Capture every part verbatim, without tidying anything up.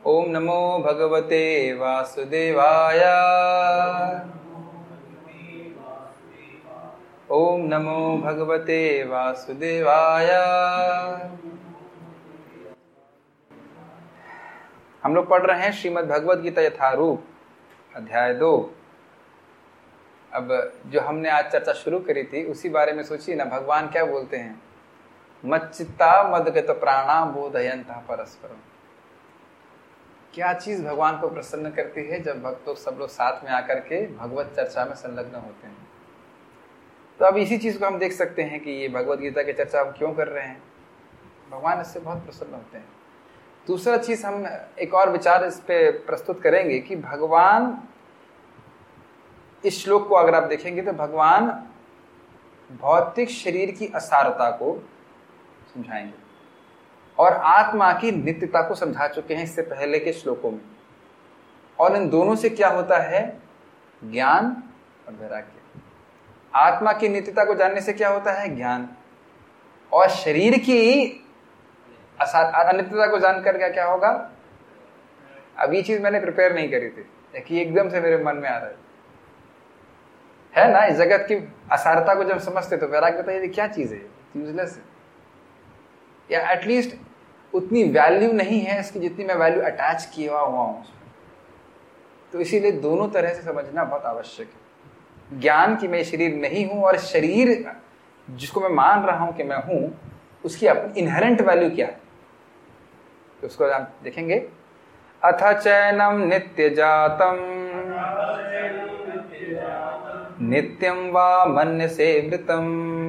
ओम नमो भगवते वासुदेवाय। ओम नमो भगवते वासुदेवाय। हम लोग पढ़ रहे हैं श्रीमद् भगवद गीता यथारूप अध्याय दो। अब जो हमने आज चर्चा शुरू करी थी उसी बारे में सोचिए ना, भगवान क्या बोलते हैं, मच्चित्ता मदगत प्राणा बोधयन्तः परस्परम। क्या चीज भगवान को प्रसन्न करती है? जब भक्त लोग सब लोग साथ में आकर के भगवत चर्चा में संलग्न होते हैं। तो अब इसी चीज को हम देख सकते हैं कि ये भगवद गीता की चर्चा हम क्यों कर रहे हैं, भगवान इससे बहुत प्रसन्न होते हैं। दूसरा चीज हम एक और विचार इस पे प्रस्तुत करेंगे कि भगवान, इस श्लोक को अगर आप देखेंगे तो भगवान भौतिक शरीर की असारता को समझाएंगे और आत्मा की नित्यता को समझा चुके हैं इससे पहले के श्लोकों में। और इन दोनों से क्या होता है? ज्ञान और वैराग्य। आत्मा की नित्यता को जानने से क्या होता है? ज्ञान। और शरीर की अनित्यता को जानकर क्या क्या होगा? अब ये चीज मैंने प्रिपेयर नहीं करी थी कि एकदम से मेरे मन में आ रहा है है ना। इस जगत की असारता को जब समझते तो वैराग्य होता है क्या चीज है, यूजलेस है, या एटलीस्ट उतनी वैल्यू नहीं है इसकी जितनी मैं वैल्यू अटैच किया हुआ हूं उसमें। तो इसीलिए दोनों तरह से समझना बहुत आवश्यक है। ज्ञान की मैं शरीर नहीं हूं और शरीर जिसको मैं मान रहा हूं कि मैं हूं उसकी अपनी इनहेरेंट वैल्यू क्या है, तो उसको हम देखेंगे। अथ चैनम नित्य जातम नित्यं वा मन्यसे वृतं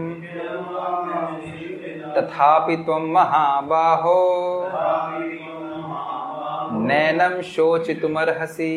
तथापि त्वं महाबाहो नैनं शोचितुमर्हसि।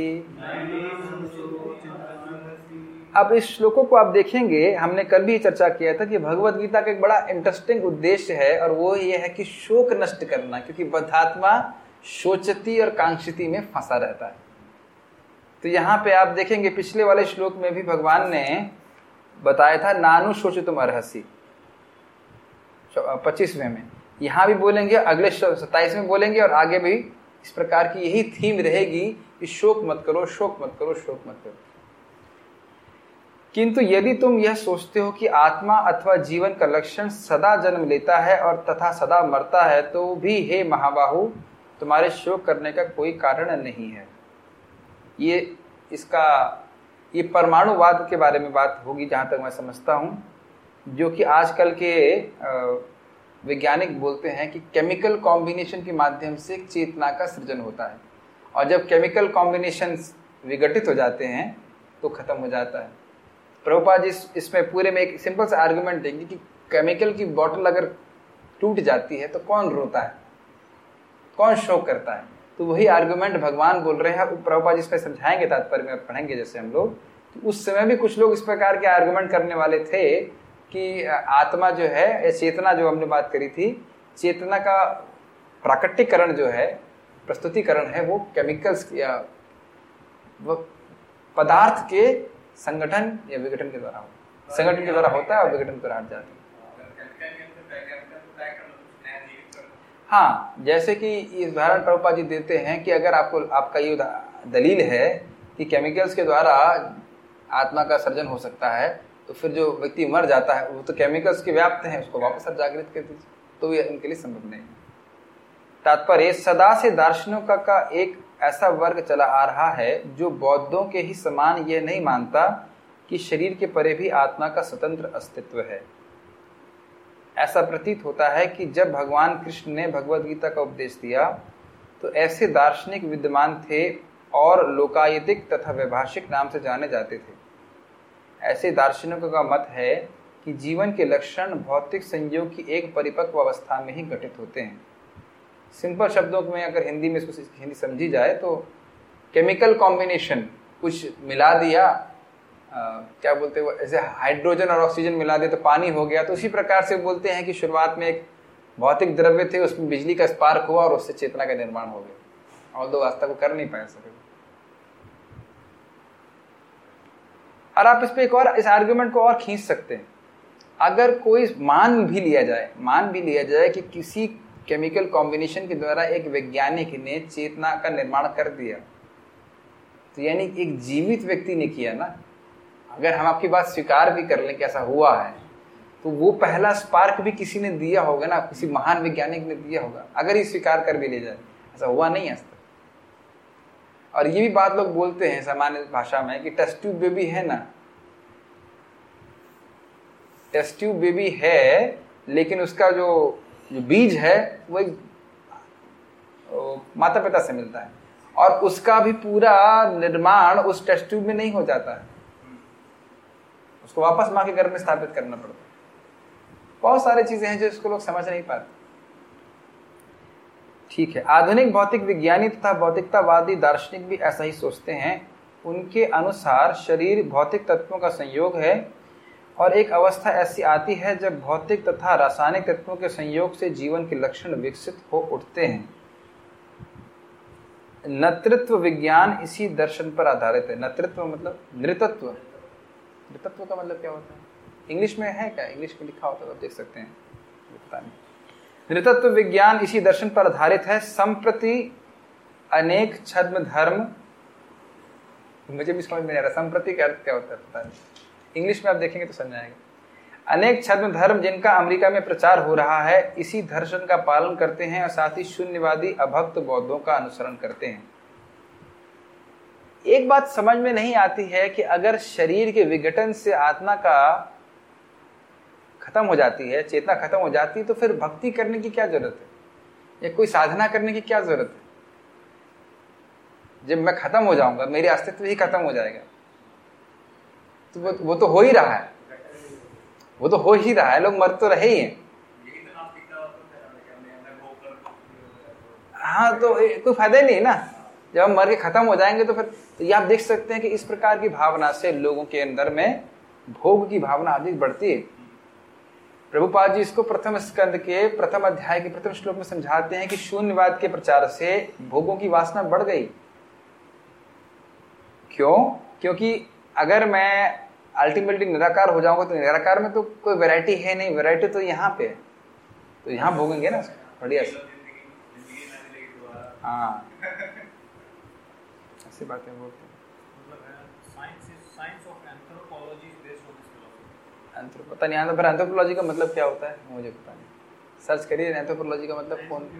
अब इस श्लोकों को आप देखेंगे, हमने कल भी चर्चा किया था कि भगवद गीता का एक बड़ा इंटरेस्टिंग उद्देश्य है और वो ये है कि शोक नष्ट करना, क्योंकि बद्धात्मा शोचती और कांक्षिति में फंसा रहता है। तो यहाँ पे आप देखेंगे पिछले वाले श्लोक में भी भगवान ने बताया था नानु शोचितुम अर्हसि, पच्चीसवें में। यहाँ भी बोलेंगे, अगले सत्ताईस में बोलेंगे और आगे भी इस प्रकार की यही थीम रहेगी कि शोक मत करो, शोक मत करो, शोक मत करो। किंतु यदि तुम यह सोचते हो कि आत्मा अथवा जीवन का लक्षण सदा जन्म लेता है और तथा सदा मरता है, तो भी हे महाबाहु तुम्हारे शोक करने का कोई कारण नहीं है। ये इसका ये परमाणुवाद के बारे में बात होगी जहाँ तक मैं समझता हूँ, जो कि आजकल के वैज्ञानिक बोलते हैं कि केमिकल कॉम्बिनेशन के माध्यम से चेतना का सृजन होता है और जब केमिकल कॉम्बिनेशन विघटित हो जाते हैं तो खत्म हो जाता है। प्रभुपाद जी इसमें पूरे में एक सिंपल सा आर्गुमेंट देंगे कि केमिकल की बोतल अगर टूट जाती है तो कौन रोता है, कौन शोक करता है? तो वही आर्गुमेंट भगवान बोल रहे हैं। प्रभुपाद जी इसमें समझाएंगे, तात्पर्य में पढ़ेंगे जैसे हम लोग। तो उस समय भी कुछ लोग इस प्रकार के आर्गुमेंट करने वाले थे कि आत्मा जो है, या चेतना जो हमने बात करी थी, चेतना का प्राकृतिकरण जो है, प्रस्तुतिकरण है, वो केमिकल्स या वो पदार्थ के संगठन या विघटन के द्वारा होता है। संगठन के द्वारा होता है और विघटन के द्वारा हट जाता है। हाँ, जैसे कि इस उदाहरण प्रभुपाद जी देते हैं कि अगर आपको आपका ये दलील है कि केमिकल्स के द्वारा आत्मा का सर्जन हो सकता है, तो फिर जो व्यक्ति मर जाता है वो तो केमिकल्स के व्याप्त हैं, उसको वापस आप जागृत कर दीजिए, तो ये इनके लिए संभव नहीं है। तात्पर्य, सदा से दार्शनिकों का, का एक ऐसा वर्ग चला आ रहा है जो बौद्धों के ही समान यह नहीं मानता कि शरीर के परे भी आत्मा का स्वतंत्र अस्तित्व है। ऐसा प्रतीत होता है कि जब भगवान कृष्ण ने भगवद गीता का उपदेश दिया तो ऐसे दार्शनिक विद्यमान थे और लोकायतिक तथा वैभाषिक नाम से जाने जाते थे। ऐसे दार्शनिकों का मत है कि जीवन के लक्षण भौतिक संयोग की एक परिपक्व अवस्था में ही घटित होते हैं। सिंपल शब्दों में अगर हिंदी में इसको हिंदी समझी जाए तो केमिकल कॉम्बिनेशन, कुछ मिला दिया, आ, क्या बोलते हैं, ऐसे हाइड्रोजन और ऑक्सीजन मिला दिया तो पानी हो गया। तो उसी प्रकार से बोलते हैं कि शुरुआत में एक भौतिक द्रव्य थे, उसमें बिजली का स्पार्क हुआ और उससे चेतना का निर्माण हो गया, और दो आज तक वो कर नहीं पाए सके। और आप इस पे एक और इस आर्गुमेंट को और खींच सकते हैं। अगर कोई मान भी लिया जाए मान भी लिया जाए कि किसी केमिकल कॉम्बिनेशन के द्वारा एक वैज्ञानिक ने चेतना का निर्माण कर दिया, तो यानी एक जीवित व्यक्ति ने किया ना। अगर हम आपकी बात स्वीकार भी कर लें कि ऐसा हुआ है, तो वो पहला स्पार्क भी किसी ने दिया होगा ना, किसी महान वैज्ञानिक ने दिया होगा, अगर ये स्वीकार कर भी ले जाए। ऐसा हुआ नहीं है आज तक। और ये भी बात लोग बोलते हैं सामान्य भाषा में कि टेस्ट ट्यूब बेबी है ना, टेस्ट ट्यूब बेबी है, लेकिन उसका जो जो बीज है वो एक माता पिता से मिलता है, और उसका भी पूरा निर्माण उस टेस्ट ट्यूब में नहीं हो जाता है, उसको वापस माँ के गर्भ में स्थापित करना पड़ता है। बहुत सारी चीजें हैं जो इसको लोग समझ नहीं पाते। ठीक है, आधुनिक भौतिक विज्ञानी तथा भौतिकतावादी दार्शनिक भी ऐसा ही सोचते हैं। उनके अनुसार शरीर भौतिक तत्वों का संयोग है, और एक अवस्था ऐसी आती है जब भौतिक तथा रासायनिक तत्वों के संयोग से जीवन के लक्षण विकसित हो उठते हैं। नृतत्व विज्ञान इसी दर्शन पर आधारित है। नृतत्व मतलब नृतत्व, नृतत्व का मतलब क्या होता है? इंग्लिश में है क्या? इंग्लिश में लिखा होता है तो आप देख सकते हैं, पता नहीं। नृतत्व विज्ञान इसी दर्शन पर आधारित है। संप्रति अनेक छद्म धर्म, मुझे भी समझ में नहीं आ रहा संप्रति का अर्थ क्या होता है, पता नहीं। इंग्लिश में आप देखेंगे तो समझ आएगा। अनेक छद्म धर्म जिनका अमेरिका में प्रचार हो रहा है, इसी दर्शन का पालन करते हैं और साथ ही शून्यवादी अभक्त बौद्धों का अनुसरण करते हैं। एक बात समझ में नहीं आती है कि अगर शरीर के विघटन से आत्मा का खत्म हो जाती है, चेतना खत्म हो जाती है, तो फिर भक्ति करने की क्या जरूरत है, या कोई साधना करने की क्या जरूरत है? जब मैं खत्म हो जाऊंगा, मेरी अस्तित्व ही खत्म हो जाएगा, तो वो, वो तो हो ही रहा है, वो तो हो ही रहा है, लोग मर तो रहे ही हैं। हाँ, तो कोई फायदा ही नहीं ना, जब हम मर के खत्म हो जाएंगे तो फिर तो ये आप देख सकते हैं कि इस प्रकार की भावना से लोगों के अंदर में भोग की भावना अधिक बढ़ती है। प्रभुपाद जी इसको प्रथम स्कंद के प्रथम अध्याय के प्रथम श्लोक में समझाते हैं कि शून्यवाद के प्रचार से भोगों की वासना बढ़ गई। क्यों? क्योंकि अगर मैं अल्टीमेटली निराकार हो जाऊंगा तो निराकार में तो कोई वैरायटी है नहीं, वैरायटी तो यहाँ पे है, तो यहाँ भोगेंगे ना बढ़िया से। हाँ, ऐसी बातें बोलते हैं। पता नहीं आता, पर एंथ्रोपोलॉजी का मतलब क्या होता है मुझे पता नहीं, सर्च करिए एंथ्रोपोलॉजी का मतलब कौन,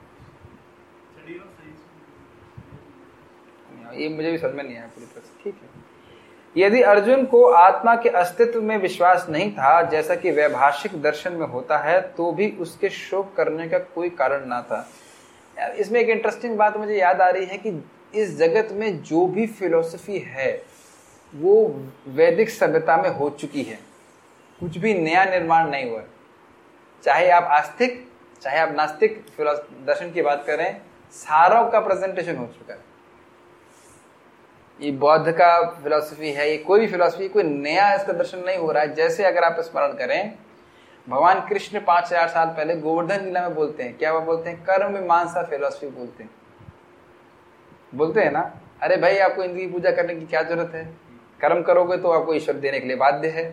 ये मुझे भी समझ में नहीं आया पूरी तरह से। ठीक है, यदि अर्जुन को आत्मा के अस्तित्व में विश्वास नहीं था, जैसा कि वैभाषिक दर्शन में होता है, तो भी उसके शोक करने का कोई कारण ना था। इसमें एक इंटरेस्टिंग बात मुझे याद आ रही है कि इस जगत में जो भी फिलॉसफी है वो वैदिक सभ्यता में हो चुकी है, कुछ भी नया निर्माण नहीं हुआ। चाहे आप आस्तिक चाहे आप नास्तिक दर्शन की बात करें, सारों का प्रेजेंटेशन हो चुका है। ये बौद्ध का फिलॉसफी है, ये कोई भी फिलॉसफी, कोई नया इसका दर्शन नहीं हो रहा है। जैसे अगर आप स्मरण करें, भगवान कृष्ण पांच हजार साल पहले गोवर्धन लीला में बोलते हैं, क्या वो बोलते हैं? कर्म मीमांसा फिलॉसफी बोलते हैं, बोलते हैं ना, अरे भाई आपको इंद्र की पूजा करने की क्या जरूरत है, कर्म करोगे तो आपको ईश्वर देने के लिए बाध्य है।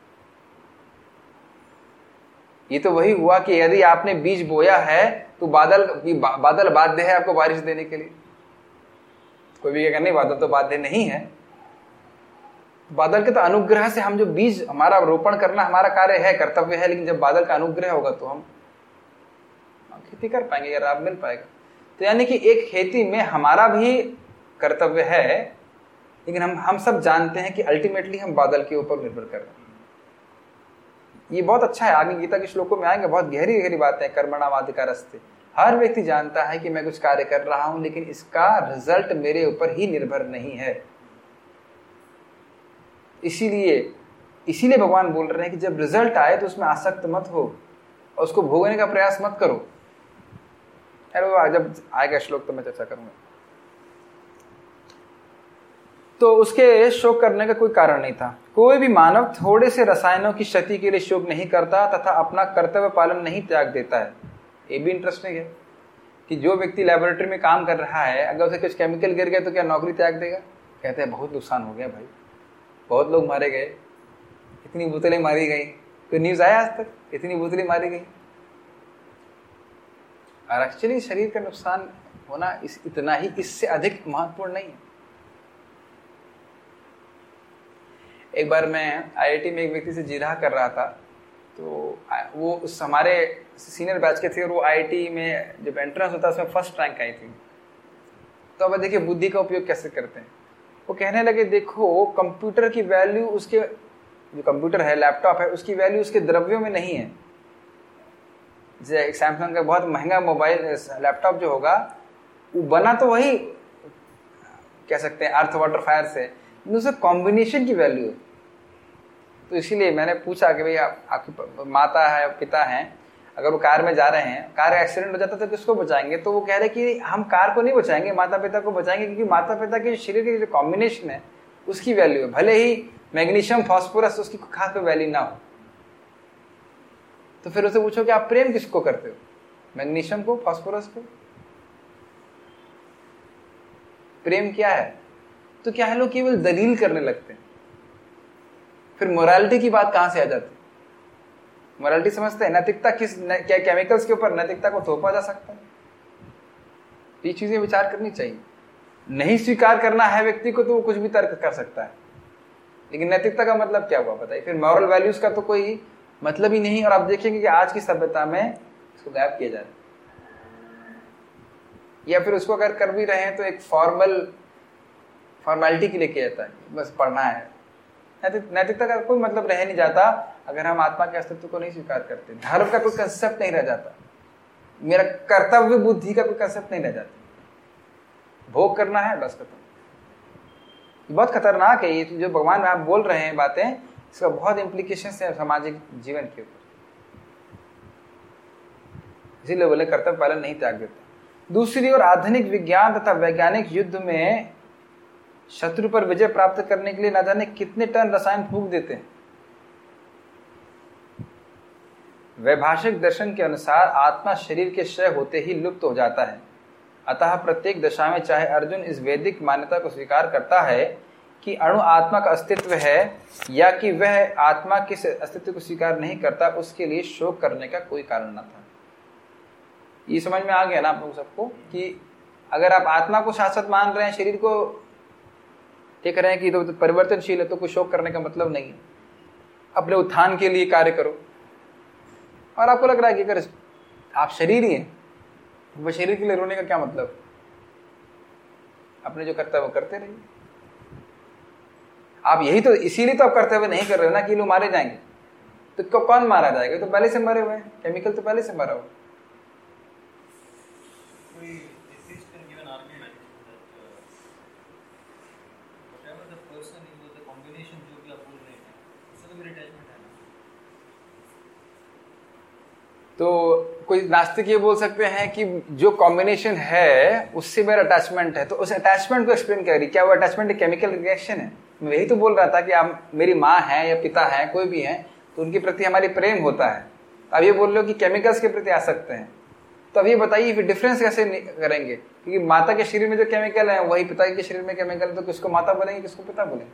ये तो वही हुआ कि यदि आपने बीज बोया है तो बादल बा, बादल बाध्य है आपको बारिश देने के लिए। कोई भी कहेगा नहीं बादल तो बाध्य नहीं है, बादल के तो अनुग्रह से हम जो बीज, हमारा रोपण करना हमारा कार्य है, कर्तव्य है, लेकिन जब बादल का अनुग्रह होगा तो हम खेती कर पाएंगे या लाभ मिल पाएगा। तो यानी कि एक खेती में हमारा भी कर्तव्य है, लेकिन हम हम सब जानते हैं कि अल्टीमेटली हम बादल के ऊपर निर्भर कर रहे हैं। ये बहुत अच्छा है, आगे गीता के श्लोकों में आएंगे, बहुत गहरी गहरी बातें हैं। कर्मणामाधिकारस्ते, हर व्यक्ति जानता है कि मैं कुछ कार्य कर रहा हूं, लेकिन इसका रिजल्ट मेरे ऊपर ही निर्भर नहीं है। इसीलिए इसीलिए भगवान बोल रहे हैं कि जब रिजल्ट आए तो उसमें आसक्त मत हो और उसको भोगने का प्रयास मत करो। अरे जब आएगा श्लोक तो मैं चर्चा करूंगा। तो उसके शोक करने का कोई कारण नहीं था। कोई भी मानव थोड़े से रसायनों की क्षति के लिए शोक नहीं करता तथा अपना कर्तव्य पालन नहीं त्याग देता है। ये भी इंटरेस्टिंग है कि जो व्यक्ति लेबोरेटरी में काम कर रहा है, अगर उसे कुछ केमिकल गिर गया तो क्या नौकरी त्याग देगा? कहते हैं बहुत नुकसान हो गया भाई, बहुत लोग मारे गए, इतनी बोतलें मारी गई। कोई न्यूज आया आज तक? इतनी बोतलें मारी गई। और एक्चुअली शरीर का नुकसान होना इस इतना ही, इससे अधिक महत्वपूर्ण नहीं है। एक बार मैं आई आई टी में एक व्यक्ति से जिरह कर रहा था, तो वो उस हमारे सीनियर बैच के थे और वो आई आई टी में जब एंट्रेंस होता है उसमें फर्स्ट रैंक आई थी। तो अब देखिए बुद्धि का उपयोग कैसे करते हैं। वो कहने लगे देखो कंप्यूटर की वैल्यू, उसके जो कंप्यूटर है, लैपटॉप है, उसकी वैल्यू उसके द्रव्यों में नहीं है। जैसे सैमसंग का बहुत महंगा मोबाइल लैपटॉप जो होगा वो बना तो वही कह सकते हैं अर्थ वाटर फायर से, उसका कॉम्बिनेशन की वैल्यू है। तो इसीलिए मैंने पूछा कि भाई आप, आपकी माता है पिता हैं, अगर वो कार में जा रहे हैं, कार एक्सीडेंट हो जाता तो किसको बचाएंगे? तो वो कह रहे कि हम कार को नहीं बचाएंगे, माता पिता को बचाएंगे, क्योंकि माता पिता के शरीर के जो कॉम्बिनेशन है उसकी वैल्यू है। भले ही मैग्नीशियम फॉस्फोरस उसकी खास कोई वैल्यू ना हो। तो फिर उसे पूछो कि आप प्रेम किसको करते हो, मैग्नीशियम को, फॉस्फोरस को? प्रेम क्या है? तो क्या है, लोग केवल दलील करने लगते हैं। फिर मोरालिटी की बात कहां से आ जाती है? मोरालिटी समझते हैं नैतिकता किस न, क्या केमिकल्स के ऊपर नैतिकता को थोपा जा सकता है? ये चीजें विचार करनी चाहिए। नहीं स्वीकार करना है व्यक्ति को तो वो कुछ भी तर्क कर सकता है, लेकिन नैतिकता का मतलब क्या हुआ बताइए? फिर मॉरल वैल्यूज का तो कोई मतलब ही नहीं। और आप देखेंगे कि आज की सभ्यता में इसको गायब किया जा रहा है, या फिर उसको अगर कर भी रहे हैं तो एक फॉर्मल फॉर्मेलिटी के लिए किया जाता है, बस पढ़ना है। नैतिकता का कोई मतलब रह नहीं जाता अगर हम आत्मा के अस्तित्व को नहीं स्वीकार करते। धर्म का कोई कंसेप्ट नहीं रह जाता, मेरा कर्तव्य बुद्धि का कोई कंसेप्ट नहीं रह जाता। भोग करना है बस खत्म। बहुत खतरनाक है ये जो भगवान आप बोल रहे हैं बातें, इसका बहुत इम्प्लीकेशन है सामाजिक जीवन के ऊपर। इसीलिए बोले कर्तव्य पालन नहीं त्याग देता। दूसरी ओर आधुनिक विज्ञान तथा वैज्ञानिक युद्ध में शत्रु पर विजय प्राप्त करने के लिए न जाने कितने टन रसायन फूंक देते हैं। वैभाषिक दर्शन के अनुसार आत्मा शरीर के क्षय होते ही लुप्त हो जाता है। अतः प्रत्येक दशा में चाहे अर्जुन इस वैदिक मान्यता को स्वीकार करता है कि अणु आत्मा का अस्तित्व है, या कि वह आत्मा के अस्तित्व को स्वीकार नहीं करता, उसके लिए शोक करने का कोई कारण न था। ये समझ में आ गया ना आप लोग सबको कि अगर आप आत्मा को शाश्वत मान रहे हैं, शरीर को ठीक रहे हैं कि तो परिवर्तनशील है, तो कोई शोक करने का मतलब नहीं है। अपने उत्थान के लिए कार्य करो। और आपको लग रहा है कि अगर आप शरीर ही हैं, वह शरीर के लिए रोने का क्या मतलब? अपने जो कर्तव्य वो करते रहिए। आप यही तो, इसीलिए तो आप कर्तव्य नहीं कर रहे हो ना कि लोग मारे जाएंगे। तो कौन मारा जाएगा? तो पहले से मरे हुए हैं, केमिकल तो पहले से मरा हुआ। तो कोई नास्तिक ये बोल सकते हैं कि जो कॉम्बिनेशन है उससे मेरा अटैचमेंट है, तो उस अटैचमेंट को एक्सप्लेन करिए। क्या वो अटैचमेंट एक केमिकल रिएक्शन है? मैं यही तो बोल रहा था कि आप मेरी माँ है या पिता है, कोई भी है, तो उनके प्रति हमारी प्रेम होता है। अब ये बोल रहे हो कि केमिकल्स के प्रति आ सकते हैं, तो अब ये बताइए फिर डिफरेंस कैसे करेंगे? क्योंकि माता के शरीर में जो केमिकल है वही पिता के शरीर में केमिकल है, तो किसको माता बोलेंगे, किसको पिता बोलेंगे?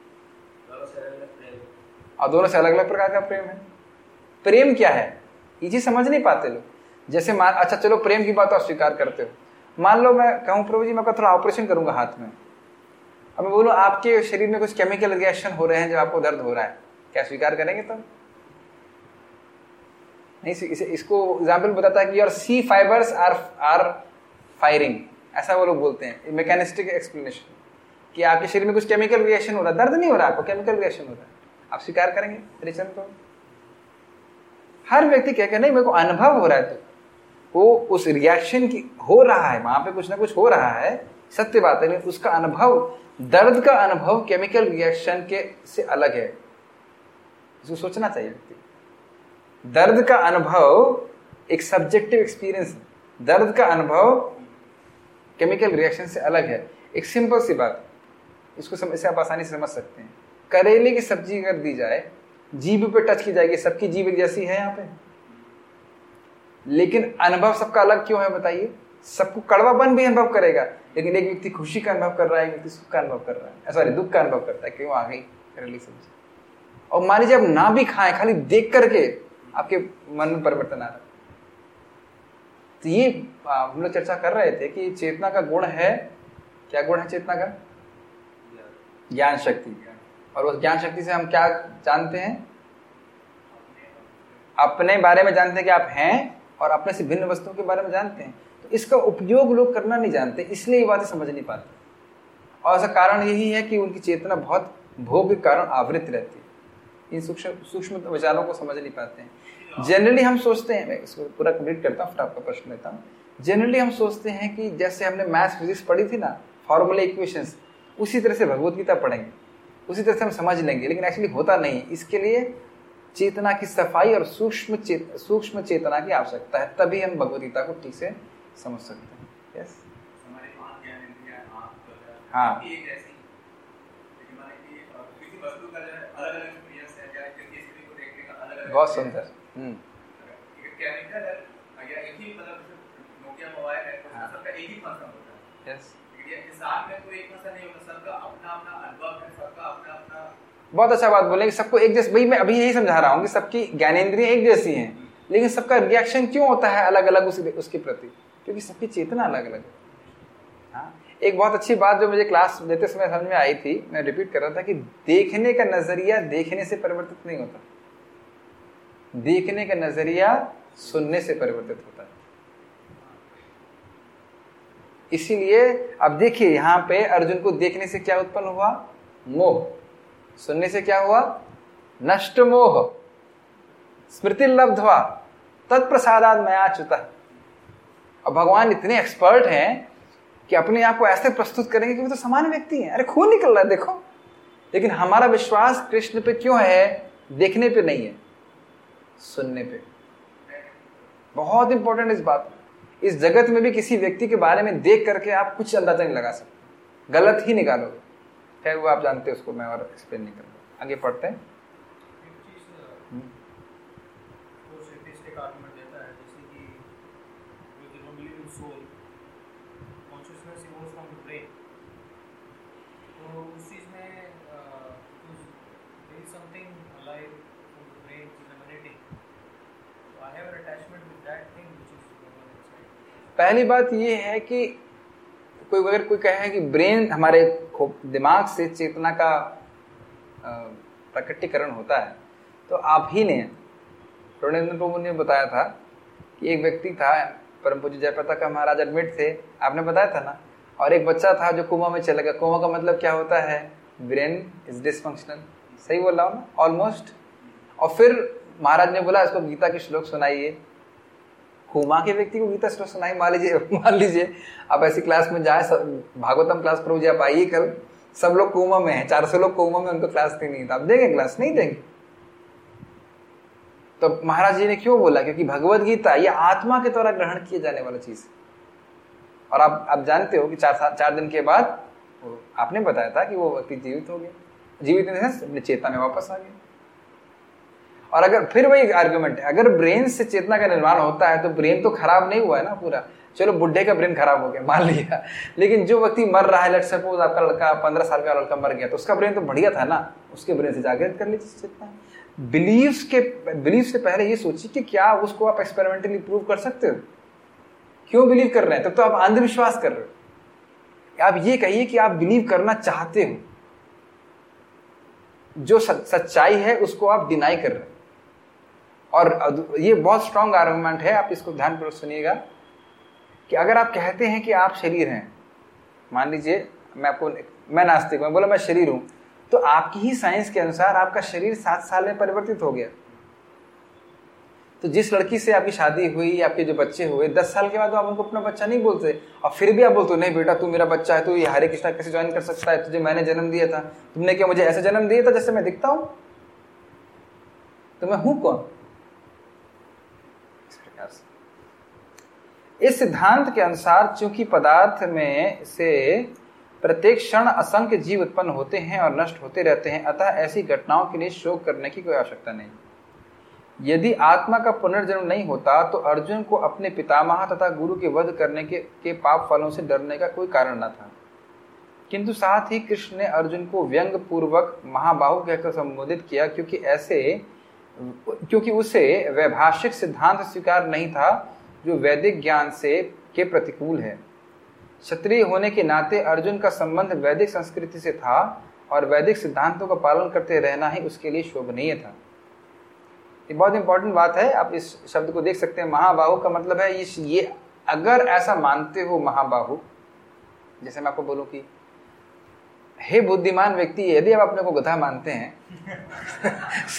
और दोनों से अलग अलग प्रकार का प्रेम है। प्रेम क्या है ये चीज समझ नहीं पाते लोग। जैसे मान, अच्छा चलो प्रेम की बात आप स्वीकार करते हो, मान लो मैं कहूँ प्रभु जी मैं थोड़ा ऑपरेशन करूंगा हाथ में, अब मैं बोलूँ आपके शरीर में कुछ केमिकल रिएक्शन हो रहे हैं जो आपको दर्द हो रहा है, क्या स्वीकार करेंगे तब? नहीं। इसे इसको एग्जाम्पल बताता है कि your C fibres are are firing, ऐसा वो लोग बोलते हैं, मैकेनिस्टिक एक्सप्लेनेशन, कि आपके शरीर में कुछ केमिकल रिएक्शन हो रहा है, दर्द नहीं हो रहा है आपको, केमिकल रिएक्शन हो रहा है, आप स्वीकार करेंगे रिएक्शन को? हर व्यक्ति कह के नहीं मेरे को अनुभव हो रहा है, तो वो उस रिएक्शन की हो रहा है, वहां पे कुछ ना कुछ हो रहा है, सत्य बात है, लेकिन उसका अनुभव, दर्द का अनुभव केमिकल रिएक्शन के से अलग है। इसको सोचना चाहिए व्यक्ति। दर्द का अनुभव एक सब्जेक्टिव एक्सपीरियंस है, दर्द का अनुभव केमिकल रिएक्शन से अलग है। एक सिंपल सी बात, इसको सम, इसे आप आसानी से समझ सकते हैं। करेले की सब्जी अगर दी जाए, जीभ पे टच की जाएगी, सबकी जीभ एक जैसी है यहाँ पे, लेकिन अनुभव सबका अलग क्यों है बताइए? सबको कड़वापन भी अनुभव करेगा, लेकिन एक व्यक्ति खुशी का अनुभव कर रहा है, एक व्यक्ति सुख का अनुभव कर रहा है, सॉरी दुख का अनुभव करता है, क्यों आ गई करेली सब्जी। और मान लीजिए आप ना भी खाएं, खाली देख करके आपके मन में परिवर्तन आ रहा है। तो ये हम लोग चर्चा कर रहे थे कि चेतना का गुण है, क्या गुण है चेतना का? ज्ञान शक्ति। और उस ज्ञान शक्ति से हम क्या जानते हैं? अपने बारे में जानते हैं कि आप हैं, और अपने से भिन्न वस्तुओं के बारे में जानते हैं। तो इसका उपयोग लोग करना नहीं जानते, इसलिए ये बातें समझ नहीं पाते। और इसका कारण यही है कि उनकी चेतना बहुत भोग के कारण आवृत रहती है, इन सूक्ष्म सूक्ष्म विचारों को समझ नहीं पाते हैं। जनरली हम सोचते हैं, मैं इसको पूरा कंप्लीट करता हूँ फिर आपका प्रश्न लेता हूँ। जनरली हम सोचते हैं कि जैसे हमने मैथ्स फिजिक्स पढ़ी थी ना, फॉर्मूला इक्वेशंस, उसी तरह से भगवत गीता पढ़ेंगे, उसी तरह से हम समझ लेंगे, लेकिन एक्चुअली होता नहीं। इसके लिए चेतना की सफाई और सूक्ष्म चेत सूक्ष्म चेतना की आवश्यकता है, तभी हम भगवत गीता को ठीक से समझ सकते हैं। यस, हाँ, बहुत सुंदर। हम्म, बहुत अच्छा बात बोले कि सबको एक जैसे, भाई मैं अभी यही समझा रहा हूँ कि सबकी ज्ञानेंद्रियां एक जैसी हैं, लेकिन सबका रिएक्शन क्यों होता है अलग अलग उस, उसके प्रति? क्योंकि सबकी चेतना अलग अलग है। हाँ, एक बहुत अच्छी बात जो मुझे क्लास देते समय समझ में आई थी, मैं रिपीट कर रहा था कि देखने का नजरिया देखने से परिवर्तित नहीं होता, देखने का नजरिया सुनने से परिवर्तित होता है। इसीलिए अब देखिए यहाँ पे अर्जुन को देखने से क्या उत्पन्न हुआ? मोह। सुनने से क्या हुआ? नष्ट मोह। स्मृति लब्ध्वा तत्प्रसादात् मया च्युतः। अब भगवान इतने एक्सपर्ट हैं कि अपने आप को ऐसे प्रस्तुत करेंगे कि वो तो समान व्यक्ति हैं, अरे खून निकल रहा है देखो। लेकिन हमारा विश्वास कृष्ण पे क्यों है? देखने पे नहीं है, सुनने पे। बहुत इंपॉर्टेंट इस बात। इस जगत में भी किसी व्यक्ति के बारे में देख करके आप कुछ अंदाजा नहीं लगा सकते, गलत ही निकालोगे। खैर वो आप जानते हैं, उसको मैं और एक्सप्लेन नहीं करूँगा। आगे पढ़ते हैं। पहली बात ये है कि कोई अगर कोई कहे कि ब्रेन, हमारे दिमाग से चेतना का प्रकटीकरण होता है, तो आप ही ने प्रणेंद्र प्रभु ने बताया था कि एक व्यक्ति था, परम पूज्य जयप्रता का महाराज एडमिट थे, आपने बताया था ना, और एक बच्चा था जो कोमा में चला गया। कोमा का मतलब क्या होता है? Brain is dysfunctional. सही बोल रहा हूँ ना? ऑलमोस्ट। और फिर महाराज ने बोला इसको गीता के श्लोक सुनाइए। कोमा के व्यक्ति को गीता श्लोक सुनाई, मान लीजिए मान लीजिए आप ऐसी क्लास में जाए, भागवतम क्लास प्रभु जी आप आइए कल, सब लोग कोमा में हैं, चार सौ लोग कोमा में, उनको क्लास नहीं है, तो आप देंगे क्लास? नहीं देंगे। तो महाराज जी ने क्यों बोला? क्योंकि भगवत गीता ये आत्मा के द्वारा ग्रहण किए जाने वाला चीज। और आप आप जानते हो कि चार चार दिन के बाद आपने बताया था कि वो व्यक्ति जीवित हो गया, जीवित अपनी चेतना में वापस आ गया। और अगर फिर वही आर्गुमेंट है, अगर ब्रेन से चेतना का निर्माण होता है तो ब्रेन तो खराब नहीं हुआ है ना पूरा। चलो बुढ़े का ब्रेन खराब हो गया मान लिया, लेकिन जो व्यक्ति मर रहा है, लेट सपोज आपका लड़का पंद्रह साल का लड़का मर गया, तो उसका ब्रेन तो बढ़िया था ना, उसके ब्रेन से जागृत कर लीजिए चेतना। बिलीव्स के बिलीव से पहले ये सोचिए कि क्या उसको आप एक्सपेरिमेंटली प्रूव कर सकते हो? क्यों बिलीव कर रहे हैं? तब तो आप अंधविश्वास कर रहे हो। आप ये कहिए कि आप बिलीव करना चाहते हो, जो सच्चाई है उसको आप डिनाई कर रहे हैं। और ये बहुत स्ट्रॉन्ग आर्गुमेंट है, आप इसको ध्यानपूर्वक सुनिएगा कि अगर आप कहते हैं कि आप शरीर हैं, मान लीजिए मैं आपको, मैं नास्तिक हूं, बोला मैं शरीर हूं, तो आपकी ही साइंस के अनुसार आपका शरीर सात साल में परिवर्तित हो गया। तो जिस लड़की से आपकी शादी हुई, आपके जो बच्चे हुए, दस साल के बाद तो आप उनको अपना बच्चा नहीं बोलते, और फिर भी आप बोलते हो नहीं बेटा तू मेरा बच्चा है, तू ये हरे कृष्णा कैसे ज्वाइन कर सकता है, तुझे मैंने जन्म दिया था, तुमने क्या मुझे ऐसे जन्म दिया था जैसे मैं दिखता हूं? तो मैं हूं कौन? इस प्रकार से इस सिद्धांत के अनुसार चूंकि पदार्थ में से प्रत्येक क्षण असंख्य जीव उत्पन्न होते हैं और नष्ट होते रहते हैं, अतः ऐसी घटनाओं के लिए शोक करने की कोई आवश्यकता नहीं। यदि आत्मा का पुनर्जन्म नहीं होता तो अर्जुन को अपने पितामह तथा गुरु के वध करने के, के पाप फलों से डरने का कोई कारण न था। किंतु साथ ही कृष्ण ने अर्जुन को व्यंग पूर्वक महाबाहु कहकर संबोधित किया, क्योंकि ऐसे क्योंकि उसे वैभाषिक सिद्धांत स्वीकार नहीं था जो वैदिक ज्ञान से के प्रतिकूल है। क्षत्रिय होने के नाते अर्जुन का संबंध वैदिक संस्कृति से था और वैदिक सिद्धांतों का पालन करते रहना ही उसके लिए शोभनीय था। ये बहुत इंपॉर्टेंट बात है, आप इस शब्द को देख सकते हैं। महाबाहु का मतलब है इस ये अगर ऐसा मानते हो महाबाहु, जैसे मैं आपको बोलूं कि हे बुद्धिमान व्यक्ति, यदि आप अपने को गधा मानते हैं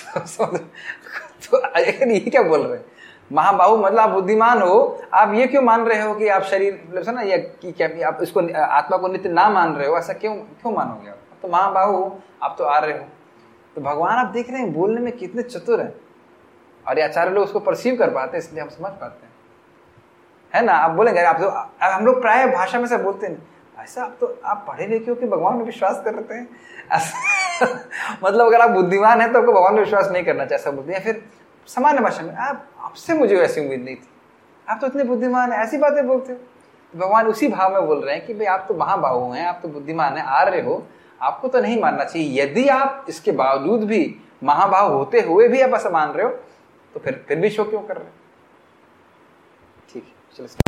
तो ये क्या बोल रहे हैं? महाबाहु मतलब आप बुद्धिमान हो, आप ये क्यों मान रहे हो कि आप शरीर मतलब ना ये कि क्या आप इसको आत्मा को नित्य ना मान रहे हो? ऐसा क्यों क्यों मानोगे आप? तो महाबाहु आप तो आ रहे हो। तो भगवान आप देख रहे हैं बोलने में कितने चतुर हैं, और ये आचार्य लोग उसको परसीव कर पाते हैं, इसलिए हम समझ पाते हैं, है ना? आप बोलेंगे आप तो हम लोग प्राय भाषा में से बोलते हैं ऐसा, आप तो आप पढ़े लिखे हो कि भगवान में विश्वास कर रहे हैं मतलब अगर आप बुद्धिमान है तो आपको भगवान में विश्वास नहीं करना चाहिए, ऐसा बोलते हैं। फिर सामान्य भाषा में आप आपसे मुझे ऐसी उम्मीद नहीं थी, आप तो इतने बुद्धिमान है, ऐसी बातें बोलते हो। तो भगवान उसी भाव में बोल रहे हैं कि भाई आप तो महाबाहु हैं, आप तो बुद्धिमान है, आ रहे हो, आपको तो नहीं मानना चाहिए। यदि आप इसके बावजूद भी महाबाहु होते हुए भी आप ऐसा मान रहे हो तो फिर फिर भी शो क्यों कर रहे हो? ठीक है, चलो।